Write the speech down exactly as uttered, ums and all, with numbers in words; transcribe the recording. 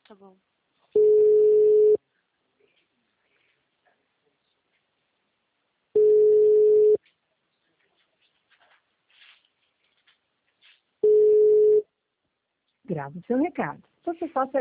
Tá bom. Grave o seu recado. Você só